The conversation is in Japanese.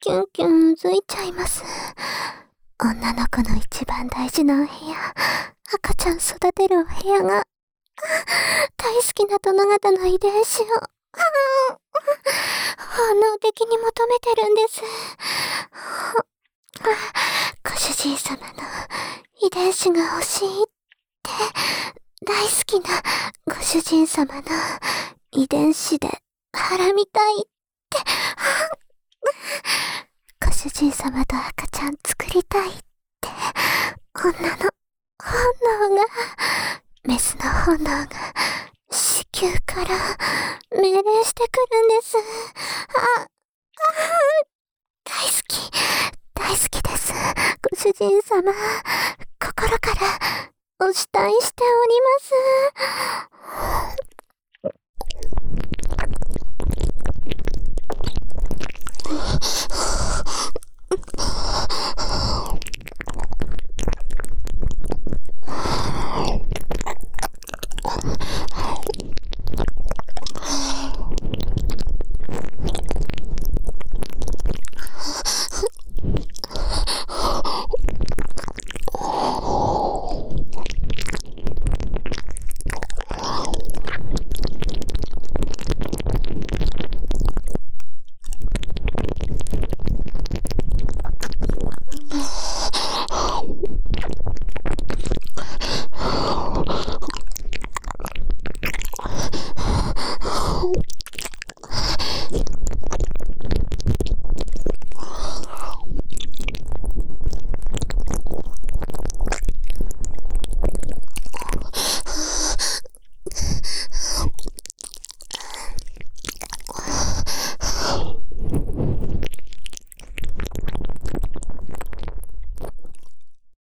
キュンキュンうずいちゃいます。女の子の一番大事なお部屋、赤ちゃん育てるお部屋が、大好きな殿方の遺伝子を、本能的に求めてるんです。ご主人様の遺伝子が欲しいって、大好きなご主人様の遺伝子ではらみたいって、ご主人様と赤ちゃん作りたいって、女の本能が、メスの本能が、子宮から命令してくるんです。大好き、大好きです。ご主人様、心からお慕いしております。